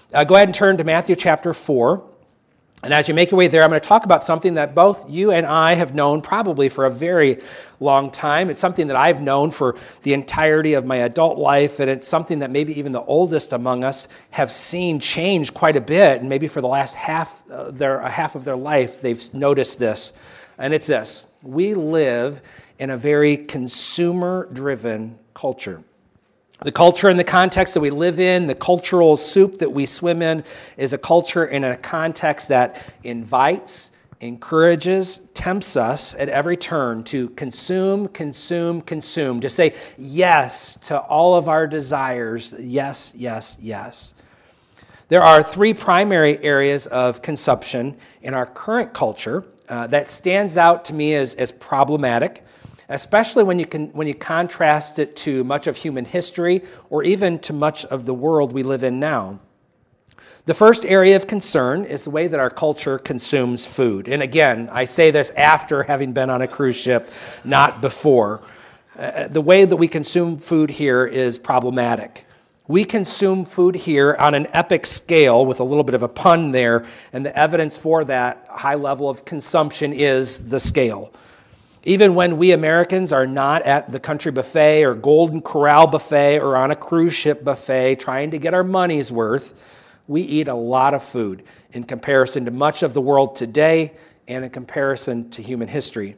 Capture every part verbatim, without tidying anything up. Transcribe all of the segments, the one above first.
Uh, go ahead and turn to Matthew chapter four. And as you make your way there, I'm going to talk about something that both you and I have known probably for a very long time. It's something that I've known for the entirety of my adult life, and it's something that maybe even the oldest among us have seen change quite a bit, and maybe for the last half, uh, their, uh, half of their life they've noticed this. And it's this: we live in a very consumer-driven culture. The culture and the context that we live in, the cultural soup that we swim in, is a culture in a context that invites, encourages, tempts us at every turn to consume, consume, consume, to say yes to all of our desires. Yes, yes, yes. There are three primary areas of consumption in our current culture uh, that stands out to me as, as problematic, especially when you can when you contrast it to much of human history or even to much of the world we live in now. The first area of concern is the way that our culture consumes food. And again, I say this after having been on a cruise ship, not before. Uh, the way that we consume food here is problematic. We consume food here on an epic scale, with a little bit of a pun there, and the evidence for that high level of consumption is the scale. Even when we Americans are not at the country buffet or Golden Corral buffet or on a cruise ship buffet trying to get our money's worth, we eat a lot of food in comparison to much of the world today and in comparison to human history.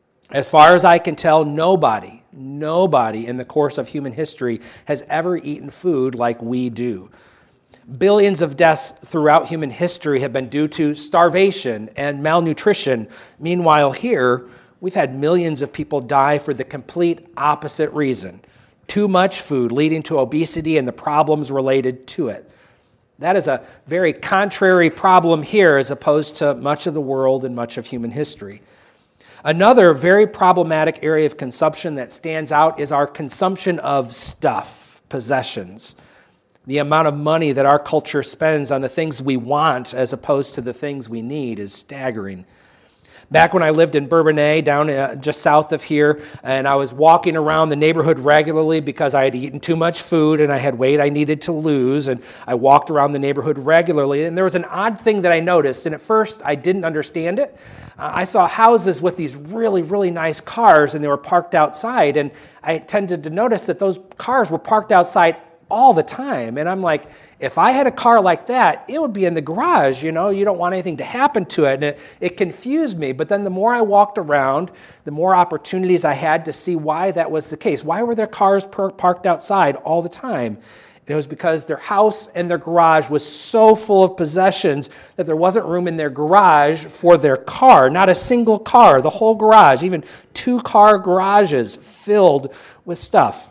As far as I can tell, nobody, nobody in the course of human history has ever eaten food like we do. Billions of deaths throughout human history have been due to starvation and malnutrition. Meanwhile, here, we've had millions of people die for the complete opposite reason: too much food, leading to obesity and the problems related to it. That is a very contrary problem here as opposed to much of the world and much of human history. Another very problematic area of consumption that stands out is our consumption of stuff, possessions. The amount of money that our culture spends on the things we want as opposed to the things we need is staggering. Back when I lived in Bourbonnais, down uh, just south of here, and I was walking around the neighborhood regularly because I had eaten too much food and I had weight I needed to lose, and I walked around the neighborhood regularly, and there was an odd thing that I noticed, and at first I didn't understand it. Uh, I saw houses with these really, really nice cars, and they were parked outside, and I tended to notice that those cars were parked outside all the time. And I'm like, if I had a car like that, it would be in the garage. You know, you don't want anything to happen to it. And it, it confused me. But then the more I walked around, the more opportunities I had to see why that was the case. Why were their cars per- parked outside all the time? And it was because their house and their garage was so full of possessions that there wasn't room in their garage for their car. Not a single car, the whole garage, even two car garages filled with stuff.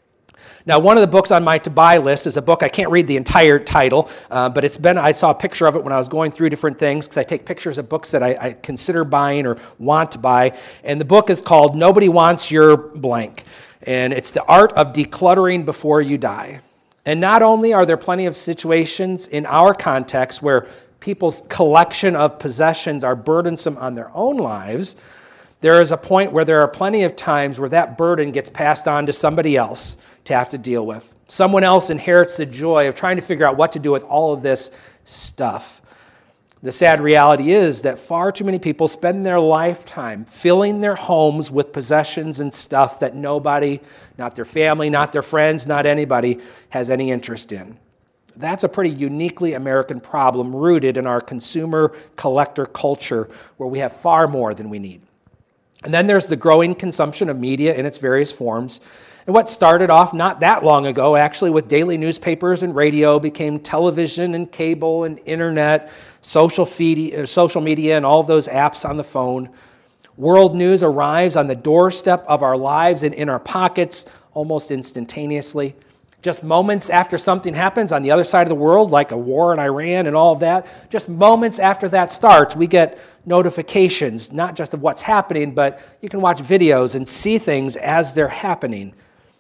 Now, one of the books on my to-buy list is a book, I can't read the entire title, uh, but it's been, I saw a picture of it when I was going through different things, because I take pictures of books that I, I consider buying or want to buy, and the book is called Nobody Wants Your Blank, and it's the art of decluttering before you die. And not only are there plenty of situations in our context where people's collection of possessions are burdensome on their own lives, there is a point where there are plenty of times where that burden gets passed on to somebody else to have to deal with. Someone else inherits the joy of trying to figure out what to do with all of this stuff. The sad reality is that far too many people spend their lifetime filling their homes with possessions and stuff that nobody, not their family, not their friends, not anybody, has any interest in. That's a pretty uniquely American problem rooted in our consumer collector culture where we have far more than we need. And then there's the growing consumption of media in its various forms. And what started off not that long ago, actually, with daily newspapers and radio, became television and cable and internet, social feed, social media, and all of those apps on the phone. World news arrives on the doorstep of our lives and in our pockets almost instantaneously. Just moments after something happens on the other side of the world, like a war in Iran and all of that, just moments after that starts, we get notifications, not just of what's happening, but you can watch videos and see things as they're happening.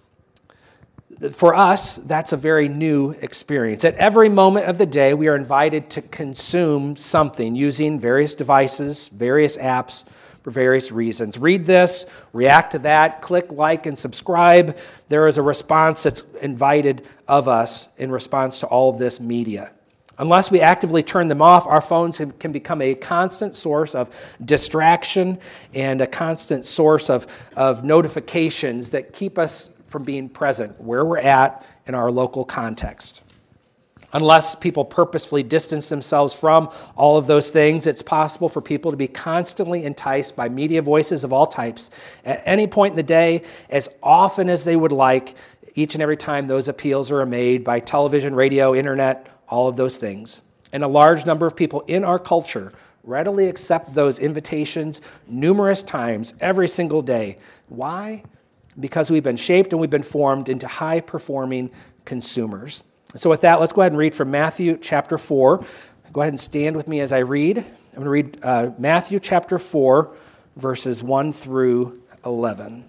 For us, that's a very new experience. At every moment of the day, we are invited to consume something using various devices, various apps, for various reasons. Read this, react to that, click like and subscribe. There is a response that's invited of us in response to all of this media. Unless we actively turn them off, our phones can become a constant source of distraction and a constant source of, of notifications that keep us from being present where we're at in our local context. Unless people purposefully distance themselves from all of those things, it's possible for people to be constantly enticed by media voices of all types at any point in the day, as often as they would like, each and every time those appeals are made by television, radio, internet, all of those things. And a large number of people in our culture readily accept those invitations numerous times every single day. Why? Because we've been shaped and we've been formed into high-performing consumers. So with that, let's go ahead and read from Matthew chapter four. Go ahead and stand with me as I read. I'm going to read uh, Matthew chapter four, verses one through eleven.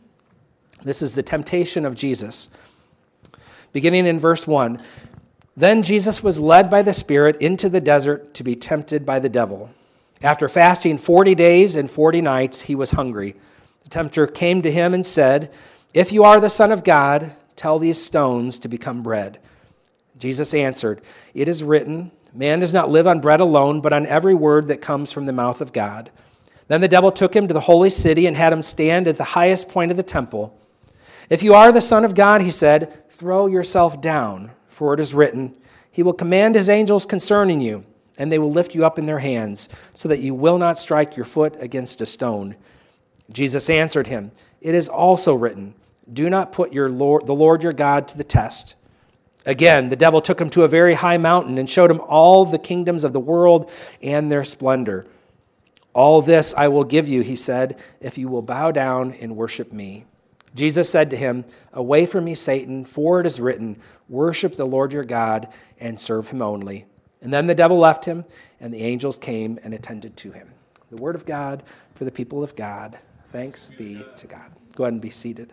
This is the temptation of Jesus. Beginning in verse one, "Then Jesus was led by the Spirit into the desert to be tempted by the devil. After fasting forty days and forty nights, he was hungry. The tempter came to him and said, 'If you are the Son of God, tell these stones to become bread.' Jesus answered, 'It is written, man does not live on bread alone, but on every word that comes from the mouth of God.' Then the devil took him to the holy city and had him stand at the highest point of the temple. 'If you are the Son of God,' he said, 'throw yourself down, for it is written, he will command his angels concerning you, and they will lift you up in their hands, so that you will not strike your foot against a stone.' Jesus answered him, 'It is also written, do not put your Lord, the Lord your God to the test.' Again, the devil took him to a very high mountain and showed him all the kingdoms of the world and their splendor. 'All this I will give you,' he said, 'if you will bow down and worship me.' Jesus said to him, 'Away from me, Satan, for it is written, worship the Lord your God and serve him only.' And then the devil left him, and the angels came and attended to him." The word of God for the people of God. Thanks be to God. Go ahead and be seated.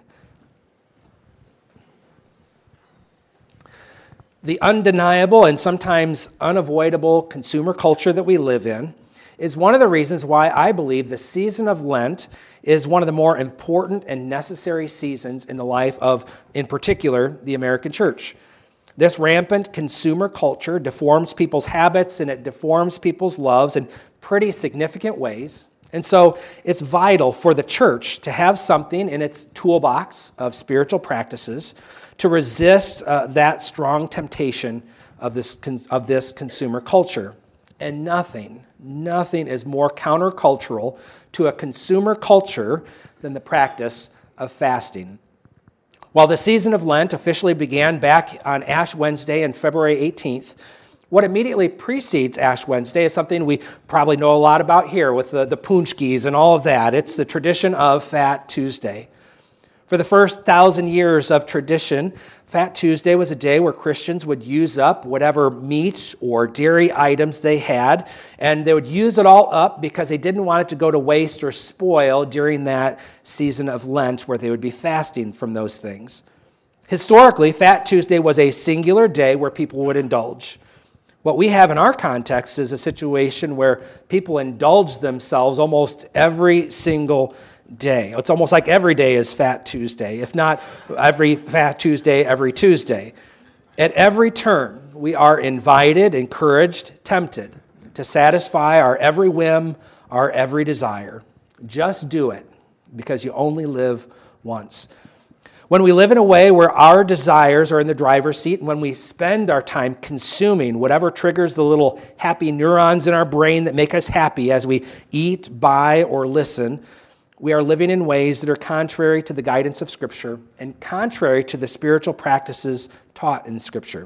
The undeniable and sometimes unavoidable consumer culture that we live in is one of the reasons why I believe the season of Lent is one of the more important and necessary seasons in the life of, in particular, the American church. This rampant consumer culture deforms people's habits and it deforms people's loves in pretty significant ways. And so it's vital for the church to have something in its toolbox of spiritual practices to resist uh, that strong temptation of this, con- of this consumer culture. And nothing, nothing is more countercultural to a consumer culture than the practice of fasting. While the season of Lent officially began back on Ash Wednesday on February eighteenth, what immediately precedes Ash Wednesday is something we probably know a lot about here with the, the punchkis and all of that. It's the tradition of Fat Tuesday. For the first thousand years of tradition, Fat Tuesday was a day where Christians would use up whatever meat or dairy items they had, and they would use it all up because they didn't want it to go to waste or spoil during that season of Lent where they would be fasting from those things. Historically, Fat Tuesday was a singular day where people would indulge. What we have in our context is a situation where people indulge themselves almost every single day. It's almost like every day is Fat Tuesday, if not every Fat Tuesday, every Tuesday. At every turn, we are invited, encouraged, tempted to satisfy our every whim, our every desire. Just do it, because you only live once. When we live in a way where our desires are in the driver's seat, and when we spend our time consuming whatever triggers the little happy neurons in our brain that make us happy as we eat, buy, or listen, we are living in ways that are contrary to the guidance of Scripture and contrary to the spiritual practices taught in Scripture.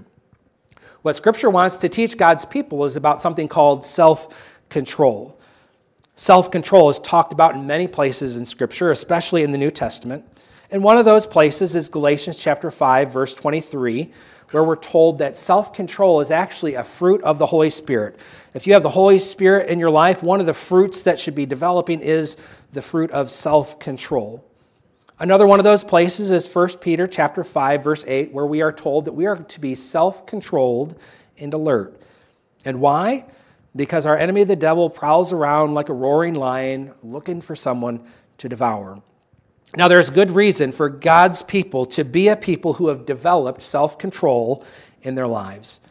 What Scripture wants to teach God's people is about something called self-control. Self-control is talked about in many places in Scripture, especially in the New Testament. And one of those places is Galatians chapter five, verse twenty-three, where we're told that self-control is actually a fruit of the Holy Spirit. If you have the Holy Spirit in your life, one of the fruits that should be developing is the fruit of self-control. Another one of those places is First Peter chapter five, verse eight, where we are told that we are to be self-controlled and alert. And why? Because our enemy, the devil, prowls around like a roaring lion looking for someone to devour. Now, there's good reason for God's people to be a people who have developed self-control in their lives.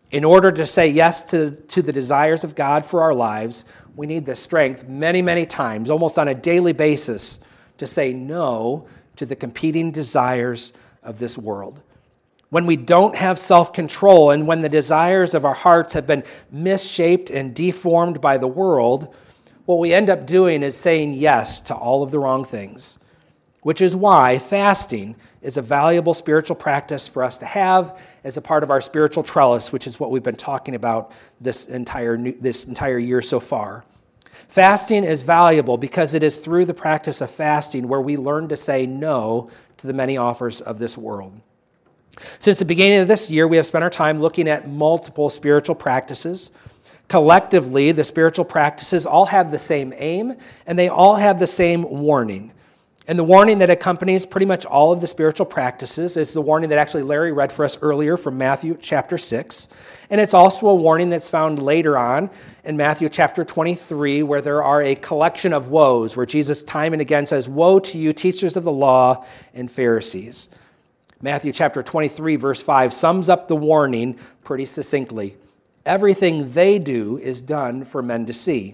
In order to say yes to, to the desires of God for our lives, we need the strength many, many times, almost on a daily basis, to say no to the competing desires of this world. When we don't have self-control and when the desires of our hearts have been misshaped and deformed by the world, what we end up doing is saying yes to all of the wrong things, which is why fasting is a valuable spiritual practice for us to have as a part of our spiritual trellis, which is what we've been talking about this entire new, this entire year so far. Fasting is valuable because it is through the practice of fasting where we learn to say no to the many offers of this world. Since the beginning of this year, we have spent our time looking at multiple spiritual practices. Collectively, the spiritual practices all have the same aim, and they all have the same warning. And the warning that accompanies pretty much all of the spiritual practices is the warning that actually Larry read for us earlier from Matthew chapter six. And it's also a warning that's found later on in Matthew chapter twenty-three, where there are a collection of woes, where Jesus time and again says, "Woe to you, teachers of the law and Pharisees." Matthew chapter twenty-three, verse five sums up the warning pretty succinctly. Everything they do is done for men to see.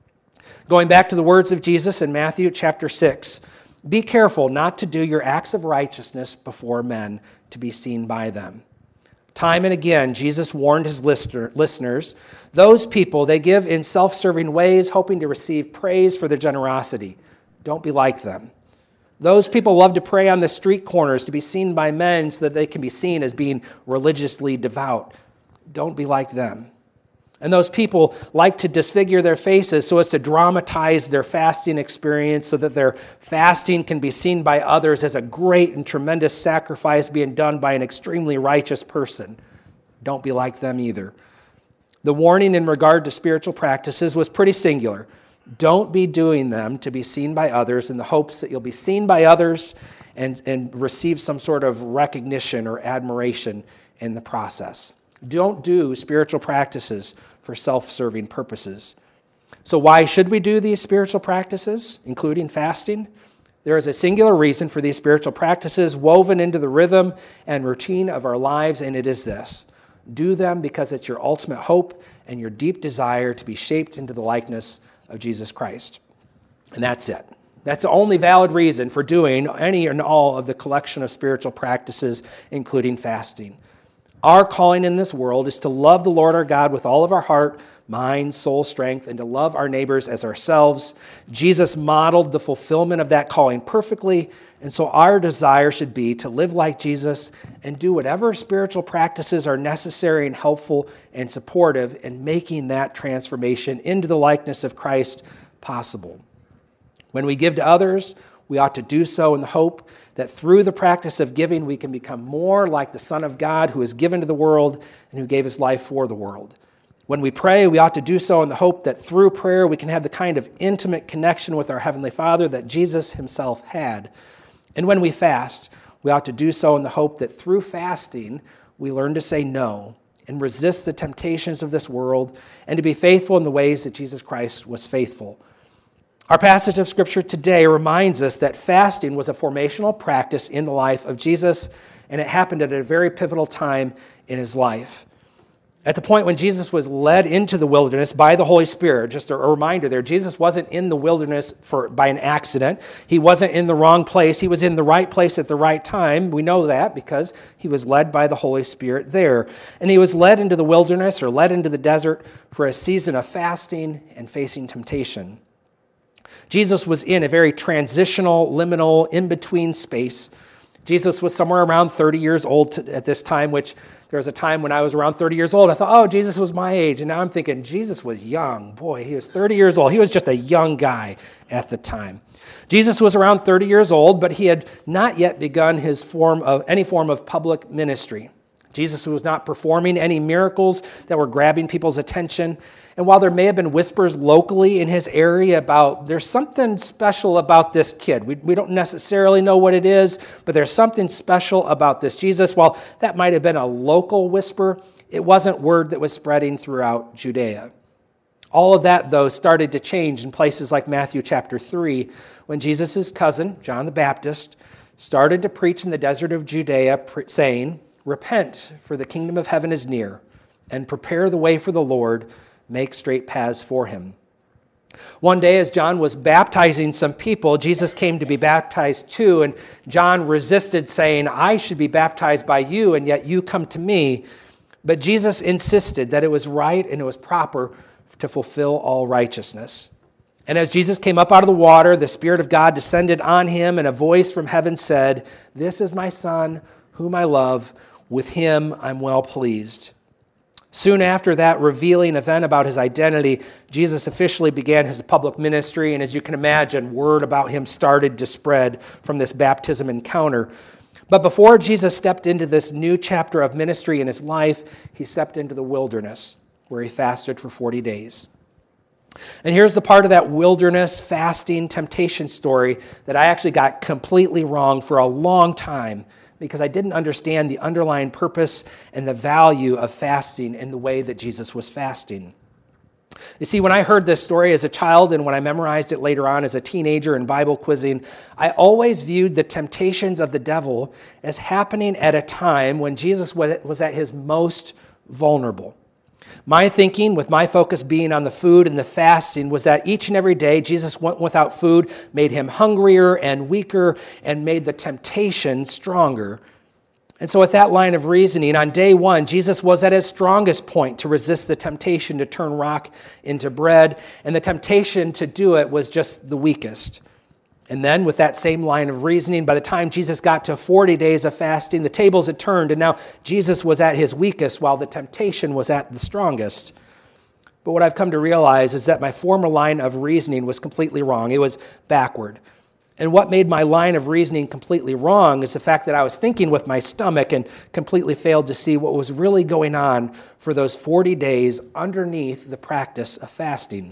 Going back to the words of Jesus in Matthew chapter six, be careful not to do your acts of righteousness before men to be seen by them. Time and again, Jesus warned his listener, listeners, those people, they give in self-serving ways, hoping to receive praise for their generosity. Don't be like them. Those people love to pray on the street corners to be seen by men so that they can be seen as being religiously devout. Don't be like them. And those people like to disfigure their faces so as to dramatize their fasting experience so that their fasting can be seen by others as a great and tremendous sacrifice being done by an extremely righteous person. Don't be like them either. The warning in regard to spiritual practices was pretty singular. Don't be doing them to be seen by others in the hopes that you'll be seen by others and, and receive some sort of recognition or admiration in the process. Don't do spiritual practices for self-serving purposes. So why should we do these spiritual practices, including fasting? There is a singular reason for these spiritual practices woven into the rhythm and routine of our lives, and it is this. Do them because it's your ultimate hope and your deep desire to be shaped into the likeness of Jesus Christ. And that's it. That's the only valid reason for doing any and all of the collection of spiritual practices, including fasting. Our calling in this world is to love the Lord our God with all of our heart, mind, soul, strength, and to love our neighbors as ourselves. Jesus modeled the fulfillment of that calling perfectly, and so our desire should be to live like Jesus and do whatever spiritual practices are necessary and helpful and supportive in making that transformation into the likeness of Christ possible. When we give to others, we ought to do so in the hope that through the practice of giving, we can become more like the Son of God who is given to the world and who gave his life for the world. When we pray, we ought to do so in the hope that through prayer, we can have the kind of intimate connection with our Heavenly Father that Jesus himself had. And when we fast, we ought to do so in the hope that through fasting, we learn to say no and resist the temptations of this world and to be faithful in the ways that Jesus Christ was faithful. Our passage of Scripture today reminds us that fasting was a formational practice in the life of Jesus, and it happened at a very pivotal time in his life. At the point when Jesus was led into the wilderness by the Holy Spirit, just a reminder there, Jesus wasn't in the wilderness for, by an accident. He wasn't in the wrong place. He was in the right place at the right time. We know that because he was led by the Holy Spirit there. And he was led into the wilderness or led into the desert for a season of fasting and facing temptation. Jesus was in a very transitional, liminal, in-between space. Jesus was somewhere around thirty years old at this time, which there was a time when I was around thirty years old. I thought, oh, Jesus was my age. And now I'm thinking, Jesus was young. Boy, he was thirty years old. He was just a young guy at the time. Jesus was around thirty years old, but he had not yet begun his form of any form of public ministry. Jesus was not performing any miracles that were grabbing people's attention. And while there may have been whispers locally in his area about there's something special about this kid, we, we don't necessarily know what it is, but there's something special about this Jesus. While that might have been a local whisper, it wasn't word that was spreading throughout Judea. All of that, though, started to change in places like Matthew chapter three, when Jesus' cousin, John the Baptist, started to preach in the desert of Judea, saying, "Repent, for the kingdom of heaven is near." and prepare the way for the Lord, make straight paths for him. One day as John was baptizing some people, Jesus came to be baptized too, and John resisted, saying, I should be baptized by you, and yet you come to me. But Jesus insisted that it was right and it was proper to fulfill all righteousness. And as Jesus came up out of the water, the Spirit of God descended on him, and a voice from heaven said, This is my Son, whom I love. With him I'm well pleased. Soon after that revealing event about his identity, Jesus officially began his public ministry, and as you can imagine, word about him started to spread from this baptism encounter. But before Jesus stepped into this new chapter of ministry in his life, he stepped into the wilderness, where he fasted for forty days. And here's the part of that wilderness fasting temptation story that I actually got completely wrong for a long time, because I didn't understand the underlying purpose and the value of fasting in the way that Jesus was fasting. You see, when I heard this story as a child and when I memorized it later on as a teenager in Bible quizzing, I always viewed the temptations of the devil as happening at a time when Jesus was at his most vulnerable. My thinking, with my focus being on the food and the fasting, was that each and every day Jesus went without food, made him hungrier and weaker, and made the temptation stronger. And so with that line of reasoning, on day one, Jesus was at his strongest point to resist the temptation to turn rock into bread, and the temptation to do it was just the weakest. And then with that same line of reasoning, by the time Jesus got to forty days of fasting, the tables had turned, and now Jesus was at his weakest while the temptation was at the strongest. But what I've come to realize is that my former line of reasoning was completely wrong. It was backward. And what made my line of reasoning completely wrong is the fact that I was thinking with my stomach and completely failed to see what was really going on for those forty days underneath the practice of fasting.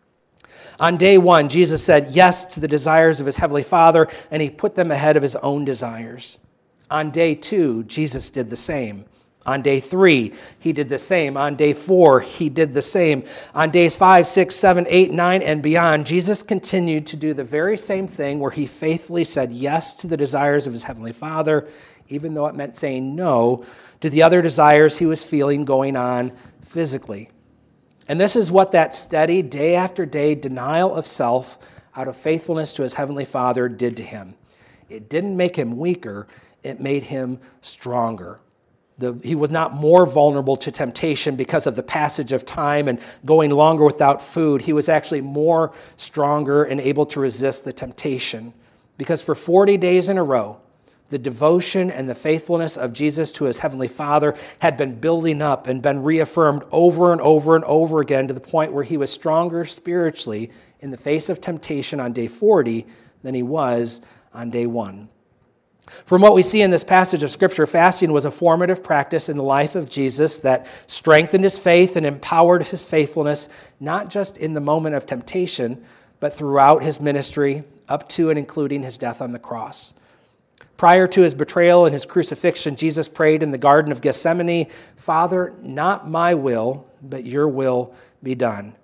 On day one, Jesus said yes to the desires of his heavenly Father, and he put them ahead of his own desires. On day two, Jesus did the same. On day three, he did the same. On day four, he did the same. On days five, six, seven, eight, nine, and beyond, Jesus continued to do the very same thing where he faithfully said yes to the desires of his heavenly Father, even though it meant saying no to the other desires he was feeling going on physically. And this is what that steady, day after day denial of self out of faithfulness to his heavenly Father did to him. It didn't make him weaker, it made him stronger. The, he was not more vulnerable to temptation because of the passage of time and going longer without food. He was actually more stronger and able to resist the temptation. Because for forty days in a row, the devotion and the faithfulness of Jesus to his heavenly Father had been building up and been reaffirmed over and over and over again to the point where he was stronger spiritually in the face of temptation on day forty than he was on day one. From what we see in this passage of Scripture, fasting was a formative practice in the life of Jesus that strengthened his faith and empowered his faithfulness, not just in the moment of temptation, but throughout his ministry, up to and including his death on the cross. Prior to his betrayal and his crucifixion, Jesus prayed in the Garden of Gethsemane, Father, not my will, but your will be done.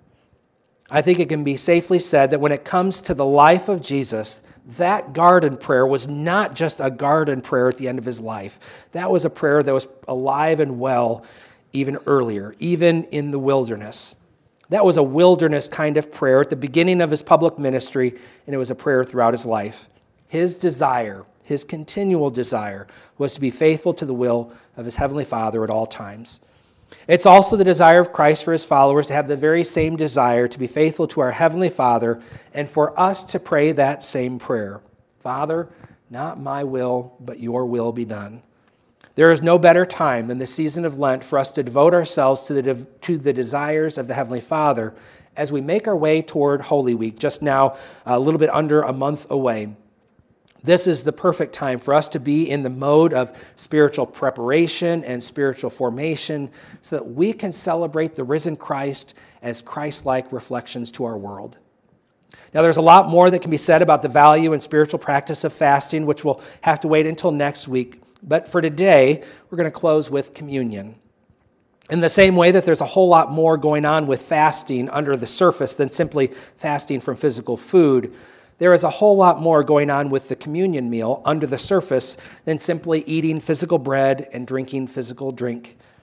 I think it can be safely said that when it comes to the life of Jesus, that garden prayer was not just a garden prayer at the end of his life. That was a prayer that was alive and well even earlier, even in the wilderness. That was a wilderness kind of prayer at the beginning of his public ministry, and it was a prayer throughout his life. His desire, his continual desire, was to be faithful to the will of his heavenly Father at all times. It's also the desire of Christ for his followers to have the very same desire to be faithful to our heavenly Father and for us to pray that same prayer. Father, not my will, but your will be done. There is no better time than the season of Lent for us to devote ourselves to the, to the desires of the heavenly Father as we make our way toward Holy Week, just now a little bit under a month away. This is the perfect time for us to be in the mode of spiritual preparation and spiritual formation so that we can celebrate the risen Christ as Christ-like reflections to our world. Now, there's a lot more that can be said about the value and spiritual practice of fasting, which we'll have to wait until next week. But for today, we're going to close with communion. In the same way that there's a whole lot more going on with fasting under the surface than simply fasting from physical food, there is a whole lot more going on with the communion meal under the surface than simply eating physical bread and drinking physical drink.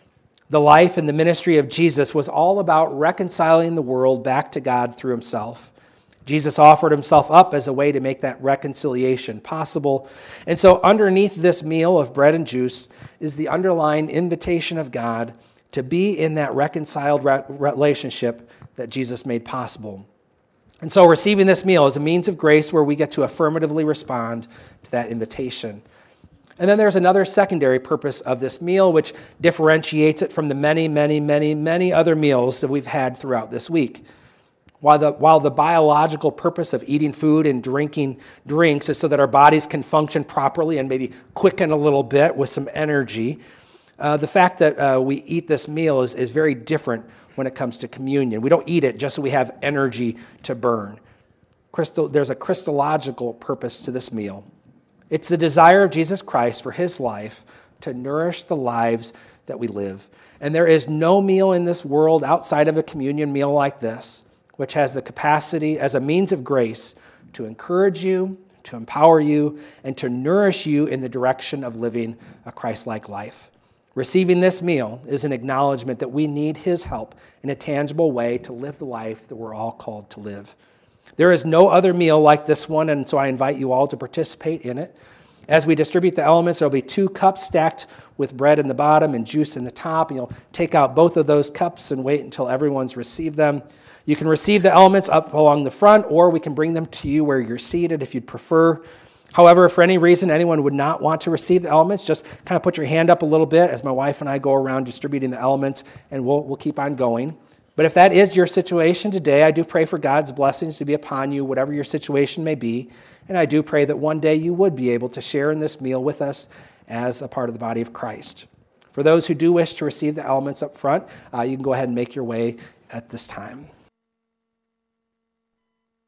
The life and the ministry of Jesus was all about reconciling the world back to God through himself. Jesus offered himself up as a way to make that reconciliation possible. And so underneath this meal of bread and juice is the underlying invitation of God to be in that reconciled re- relationship that Jesus made possible. And so receiving this meal is a means of grace where we get to affirmatively respond to that invitation. And then there's another secondary purpose of this meal, which differentiates it from the many, many, many, many other meals that we've had throughout this week. While the, while the biological purpose of eating food and drinking drinks is so that our bodies can function properly and maybe quicken a little bit with some energy, uh, the fact that uh, we eat this meal is, is very different when it comes to communion. We don't eat it just so we have energy to burn. Crystal, there's a Christological purpose to this meal. It's the desire of Jesus Christ for his life to nourish the lives that we live. And there is no meal in this world outside of a communion meal like this, which has the capacity as a means of grace to encourage you, to empower you, and to nourish you in the direction of living a Christ-like life. Receiving this meal is an acknowledgement that we need his help in a tangible way to live the life that we're all called to live. There is no other meal like this one, and so I invite you all to participate in it. As we distribute the elements, there will be two cups stacked with bread in the bottom and juice in the top. And you'll take out both of those cups and wait until everyone's received them. You can receive the elements up along the front, or we can bring them to you where you're seated if you'd prefer. However, if for any reason anyone would not want to receive the elements, just kind of put your hand up a little bit as my wife and I go around distributing the elements, and we'll, we'll keep on going. But if that is your situation today, I do pray for God's blessings to be upon you, whatever your situation may be. And I do pray that one day you would be able to share in this meal with us as a part of the body of Christ. For those who do wish to receive the elements up front, uh, you can go ahead and make your way at this time.